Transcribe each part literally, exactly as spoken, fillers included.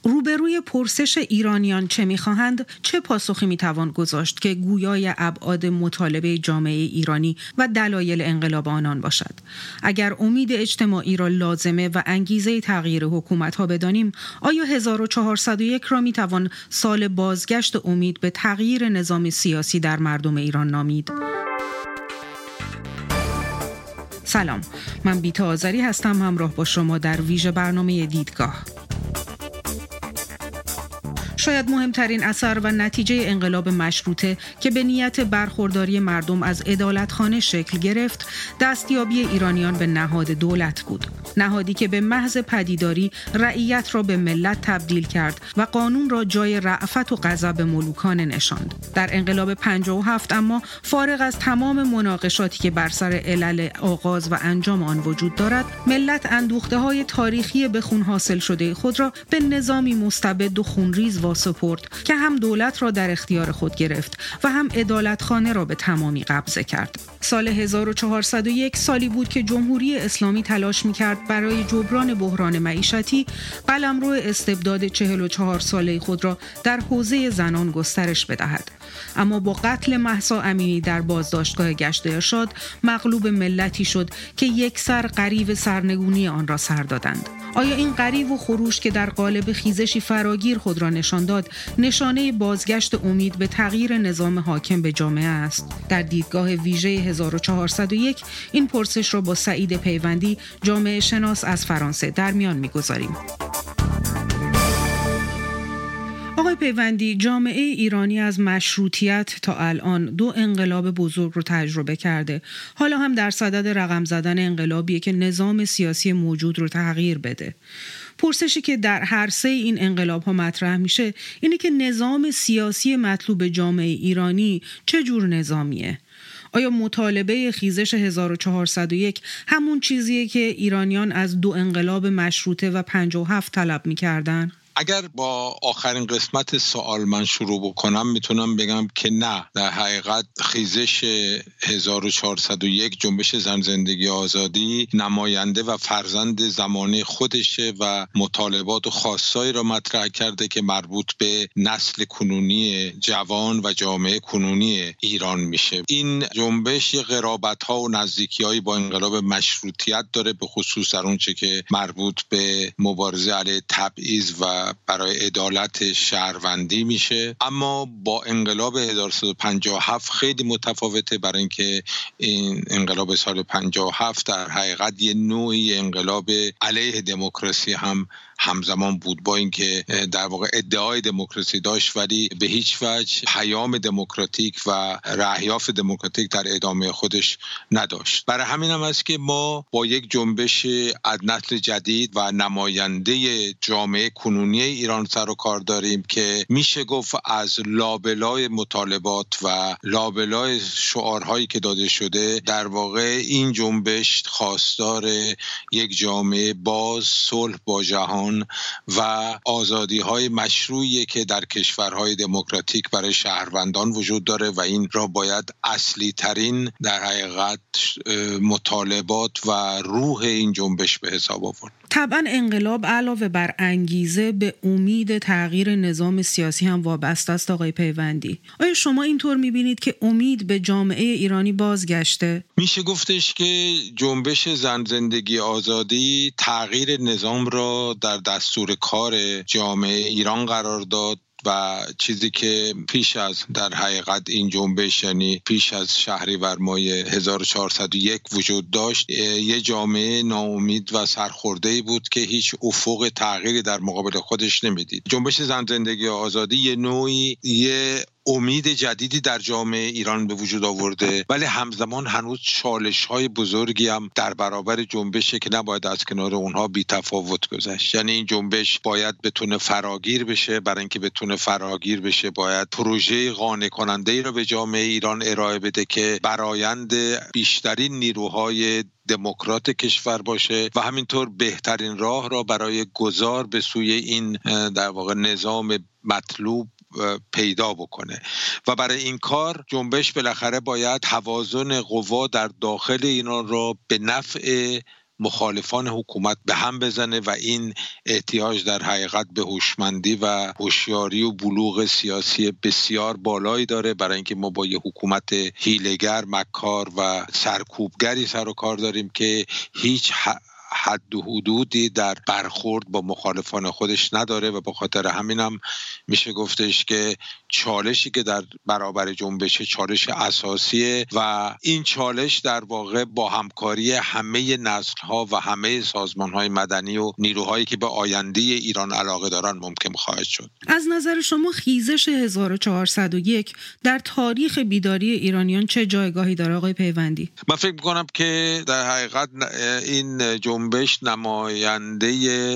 روبروی پرسش ایرانیان چه می‌خواهند، چه پاسخی می‌توان گذاشت که گویای ابعاد مطالبه جامعه ایرانی و دلایل انقلاب آنان باشد؟ اگر امید اجتماعی را لازمه و انگیزه تغییر حکومت‌ها بدانیم، آیا هزار و چهارصد و یک را می‌توان سال بازگشت امید به تغییر نظام سیاسی در مردم ایران نامید؟ سلام، من بیتا آذری هستم، همراه با شما در ویژه برنامه دیدگاه. شاید مهمترین اثر و نتیجه انقلاب مشروطه که به نیت برخورداری مردم از عدالتخانه شکل گرفت، دستیابی ایرانیان به نهاد دولت بود. نهادی که به محض پدیداری رعیت را به ملت تبدیل کرد و قانون را جای رأفت و غضب ملوکانه نشاند. در انقلاب پنجاه و هفت اما فارغ از تمام مناقشاتی که بر سر علل آغاز و انجام آن وجود دارد، ملت اندوخته‌های تاریخی به خون حاصل شده خود را به نظامی مستبد و خونریز واسپرد که هم دولت را در اختیار خود گرفت و هم عدالتخانه را به تمامی قبضه کرد. سال هزار و چهارصد و یک سالی بود که جمهوری اسلامی تلاش می‌کرد برای جبران بحران معیشتی قلمرو استبداد چهل و چهار ساله خود را در حوزه زنان گسترش بدهد. اما با قتل مهسا امینی در بازداشتگاه گشت ارشاد مغلوب ملتی شد که یک سر غریو سرنگونی آن را سر دادند. آیا این غریو و خروش که در قالب خیزشی فراگیر خود را نشان داد، نشانه بازگشت امید به تغییر نظام حاکم به جامعه است؟ در دیدگاه ویژه هزار و چهارصد و یک این پرسش را با سعید پیوندی، جامعه شناس از فرانسه، در میان می‌گذاریم. آقای پیوندی، جامعه ایرانی از مشروطیت تا الان دو انقلاب بزرگ رو تجربه کرده. حالا هم در صدد رقم زدن انقلابیه که نظام سیاسی موجود رو تغییر بده. پرسشی که در هر سه این انقلاب ها مطرح میشه اینه که نظام سیاسی مطلوب جامعه ایرانی چه جور نظامیه؟ آیا مطالبه خیزش هزار و چهارصد و یک همون چیزیه که ایرانیان از دو انقلاب مشروطه و پنجاه و هفت طلب میکردن؟ اگر با آخرین قسمت سوال من شروع بکنم میتونم بگم که نه، در حقیقت خیزش هزار و چهارصد و یک جنبش زن زندگی آزادی نماینده و فرزند زمانه خودشه و مطالبات و خواستایی را مطرح کرده که مربوط به نسل کنونی جوان و جامعه کنونی ایران میشه. این جنبش یه قرابت‌ها و نزدیکی‌هایی با انقلاب مشروطیت داره، به خصوص در اون چه که مربوط به مبارزه علیه تبعیض و برای عدالت شهروندی میشه، اما با انقلاب هزار و سیصد و پنجاه و هفت خیلی متفاوته، برای اینکه این انقلاب سال پنجاه و هفت در حقیقت یه نوعی انقلاب علیه دموکراسی هم همزمان بود، با اینکه در واقع ادعای دموکراسی داشت ولی به هیچ وجه پیام دموکراتیک و اهداف دموکراتیک در ادامه خودش نداشت. برای همین هم است که ما با یک جنبش از نسل جدید و نماینده جامعه کنونی ایران سر و کار داریم که میشه گفت از لابلای مطالبات و لابلای شعارهایی که داده شده در واقع این جنبش خواستار یک جامعه باز، صلح با جهان و آزادی‌های مشروعی که در کشورهای دموکراتیک برای شهروندان وجود داره و این را باید اصلی ترین در حقیقت مطالبات و روح این جنبش به حساب آورد. طبعا انقلاب علاوه بر انگیزه به امید تغییر نظام سیاسی هم وابسته است. آقای پیوندی، آیا شما اینطور می‌بینید که امید به جامعه ایرانی بازگشته؟ میشه گفتش که جنبش زن زندگی آزادی تغییر نظام را در دستور کار جامعه ایران قرار داد و چیزی که پیش از در حقیقت این جنبش، یعنی پیش از شهریور ماه هزار و چهارصد و یک وجود داشت، یه جامعه ناامید و سرخورده‌ای بود که هیچ افق تغییری در مقابل خودش نمیدید. جنبش زن زندگی آزادی یه نوعی یه امید جدیدی در جامعه ایران به وجود آورده، ولی همزمان هنوز چالش‌های بزرگی هم در برابر جنبشه که نباید از کنار اونها بی تفاوت گذشت. یعنی این جنبش باید بتونه فراگیر بشه، برای اینکه بتونه فراگیر بشه باید پروژه قانع کننده‌ای رو به جامعه ایران ارائه بده که برآیند بیشترین نیروهای دموکرات کشور باشه و همینطور بهترین راه را برای گذار به سوی این در واقع نظام مطلوب پیدا بکنه و برای این کار جنبش بالاخره باید توازن قوا در داخل اینا را به نفع مخالفان حکومت به هم بزنه و این احتیاج در حقیقت به هوشمندی و هوشیاری و بلوغ سیاسی بسیار بالایی داره، برای اینکه ما با یه حکومت حیله‌گر، مکار و سرکوبگری سر و کار داریم که هیچ حد و حدودی در برخورد با مخالفان خودش نداره و به خاطر همینم میشه گفتش که چالشی که در برابر جنبش چالش اساسیه و این چالش در واقع با همکاری همه نسل‌ها و همه سازمان‌های مدنی و نیروهایی که به آینده ایران علاقه دارن ممکن خواهد شد. از نظر شما خیزش هزار و چهارصد و یک در تاریخ بیداری ایرانیان چه جایگاهی داره آقای پیوندی؟ من فکر می‌کنم که در حقیقت این جنبش نماینده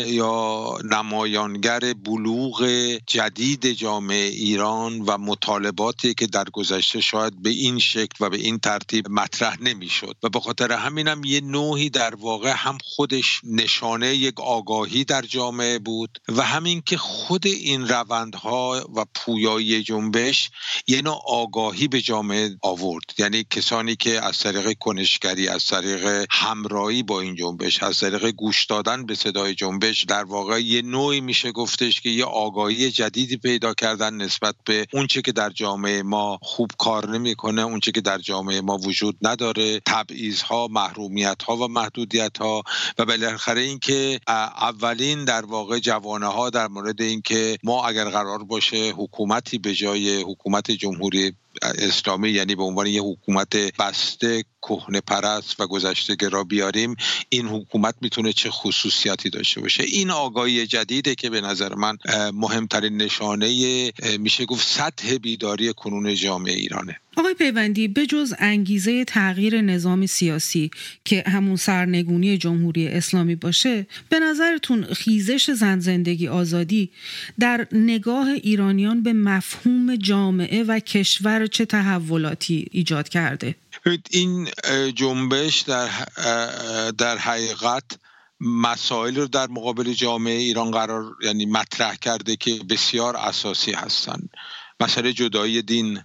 یا نمایانگر بلوغ جدید جامعه ایران و مطالباتی که در گذشته شاید به این شکل و به این ترتیب مطرح نمی‌شد و به خاطر همینم یه نوعی در واقع هم خودش نشانه یک آگاهی در جامعه بود و همین که خود این روندها و پویایی جنبش یه نوع آگاهی به جامعه آورد. یعنی کسانی که از طریق کنشگری، از طریق همراهی با این جنبش، از طریق گوش دادن به صدای جنبش در واقع یه نوعی میشه گفتش که یه آگاهی جدیدی پیدا کردن نسبت به اونچه که در جامعه ما خوب کار نمیکنه، اونچه که در جامعه ما وجود نداره، تبعیض‌ها، محرومیت‌ها و محدودیت‌ها و بالاخره این که اولین در واقع جوانه‌ها در مورد این که ما اگر قرار باشه حکومتی به جای حکومت جمهوری اسلامی، یعنی به عنوان یه حکومت بسته، کهنه پرست و گذشته گرا بیاریم، این حکومت میتونه چه خصوصیاتی داشته باشه. این آگاهی جدیده که به نظر من مهمترین نشانه میشه گفت سطح بیداری کنون جامعه ایرانه. آقای پیوندی، به جز انگیزه تغییر نظام سیاسی که همون سرنگونی جمهوری اسلامی باشه، به نظرتون خیزش زن زندگی آزادی در نگاه ایرانیان به مفهوم جامعه و کشور چه تحولاتی ایجاد کرده؟ این جنبش در در حقیقت مسائل رو در مقابل جامعه ایران قرار یعنی مطرح کرده که بسیار اساسی هستند. مسئله جدایی دین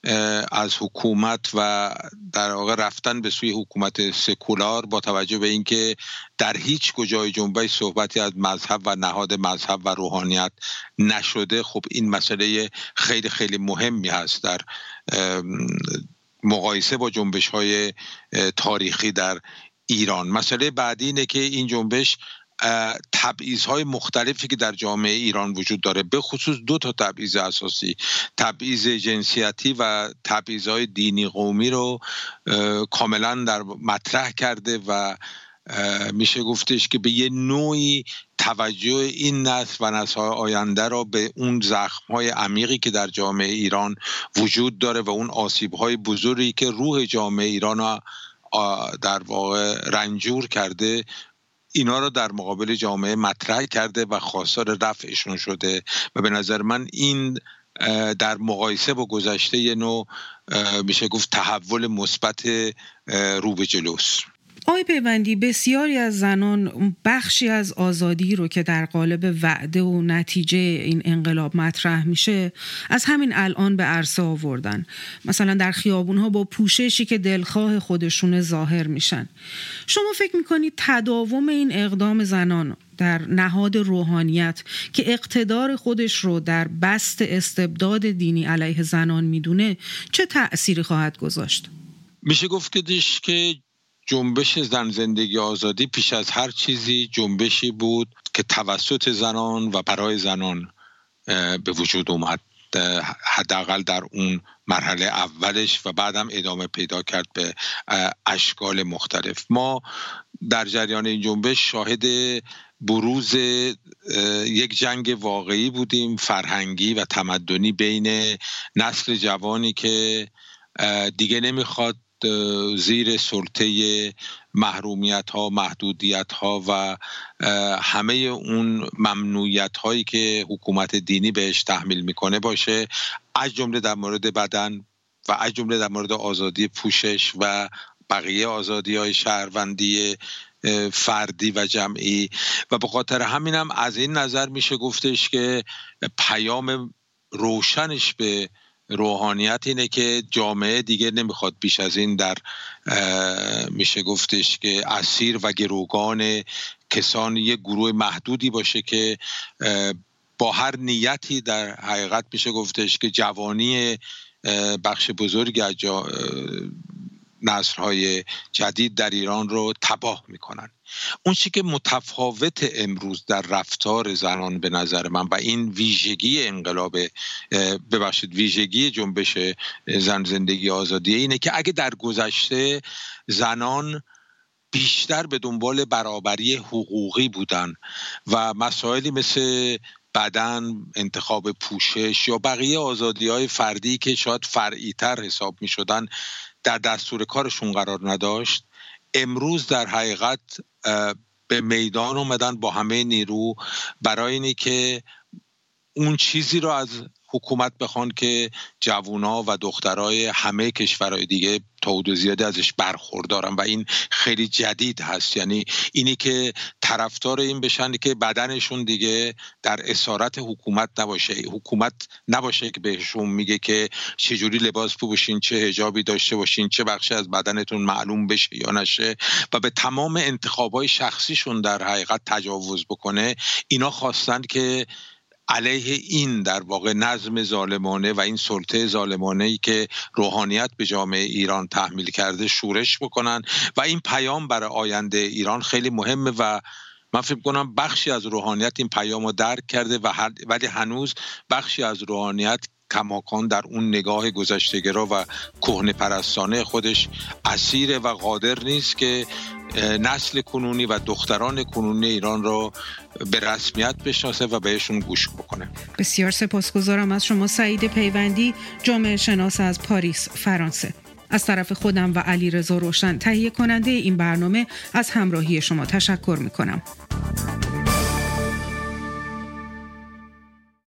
از حکومت و در واقع رفتن به سوی حکومت سکولار با توجه به اینکه در هیچ کجای جنبش صحبتی از مذهب و نهاد مذهب و روحانیت نشده، خب این مسئله خیلی خیلی مهمی هست در مقایسه با جنبش‌های تاریخی در ایران. مسئله بعدی اینه که این جنبش تبعیض‌های مختلفی که در جامعه ایران وجود داره، به خصوص دو تا تبعیض اساسی، تبعیض جنسیتی و تبعیض‌های دینی قومی رو کاملا در مطرح کرده و میشه گفتش که به یه نوعی توجه این نسل و نسل‌های آینده را به اون زخم‌های عمیقی که در جامعه ایران وجود داره و اون آسیب‌های بزرگی که روح جامعه ایران را در واقع رنجور کرده، اینا رو در مقابل جامعه مطرح کرده و خواستار رفعشون شده و به نظر من این در مقایسه با گذشته یه نوع میشه گفت تحول مثبت رو به جلوست. آقای پیوندی، بسیاری از زنان بخشی از آزادی رو که در قالب وعده و نتیجه این انقلاب مطرح میشه از همین الان به عرصه آوردن. مثلا در خیابونها با پوششی که دلخواه خودشون ظاهر میشن. شما فکر میکنید تداوم این اقدام زنان در نهاد روحانیت که اقتدار خودش رو در بست استبداد دینی علیه زنان میدونه چه تأثیری خواهد گذاشت؟ میشه گفت که جنبش زن زندگی آزادی پیش از هر چیزی جنبشی بود که توسط زنان و برای زنان به وجود اومد، حداقل در اون مرحله اولش و بعدم ادامه پیدا کرد به اشکال مختلف. ما در جریان این جنبش شاهد بروز یک جنگ واقعی بودیم، فرهنگی و تمدنی بین نسل جوانی که دیگه نمیخواد زیر سلطه محرومیت ها، محدودیت ها و همه اون ممنوعیت هایی که حکومت دینی بهش تحمیل میکنه باشه، از جمله در مورد بدن و از جمله در مورد آزادی پوشش و بقیه آزادی های شهروندی فردی و جمعی. و به خاطر همین هم از این نظر میشه گفتش که پیام روشنش به روحانیت اینه که جامعه دیگه نمیخواد بیش از این در میشه گفتش که اسیر و گروگان کسان یک گروه محدودی باشه که با هر نیتی در حقیقت میشه گفتش که جوانی بخش بزرگی از نسل‌های جدید در ایران رو تباه میکنن. اون چیزی که متفاوت امروز در رفتار زنان به نظر من و این ویژگی انقلاب ببخشید ویژگی جنبش زن زندگی آزادی اینه که اگه در گذشته زنان بیشتر به دنبال برابری حقوقی بودن و مسائلی مثل بدن، انتخاب پوشش یا بقیه آزادی‌های فردی که شاید فرعی‌تر حساب می‌شدن در دستور کارشون قرار نداشت، امروز در حقیقت به میدان اومدن با همه نیرو برای اینی که اون چیزی رو از حکومت بخوان که جوونا و دخترای همه کشورهای دیگه تا حدود زیادی ازش برخوردارن و این خیلی جدید هست. یعنی اینی که طرفدار این بشن که بدنشون دیگه در اسارت حکومت نباشه، حکومت نباشه که بهشون میگه که چجوری لباس بپوشین، چه حجابی داشته باشین، چه بخشی از بدنتون معلوم بشه یا نشه و به تمام انتخابای شخصیشون در حقیقت تجاوز بکنه. اینا خواستن که علیه این در واقع نظم ظالمانه و این سلطه ظالمانه‌ای که روحانیت به جامعه ایران تحمیل کرده شورش بکنن و این پیام برای آینده ایران خیلی مهمه و من فکر کنم بخشی از روحانیت این پیام رو درک کرده و ولی هنوز بخشی از روحانیت کماکان در اون نگاه گذشته‌گرا و کهنه پرستانه خودش اسیر و قادر نیست که نسل کنونی و دختران کنونی ایران رو به رسمیت بشناسه و بهشون گوش بکنه. بسیار سپاسگزارم از شما سعید پیوندی، جامعه شناس از پاریس، فرانسه. از طرف خودم و علیرضا روشن تهیه کننده این برنامه از همراهی شما تشکر می‌کنم.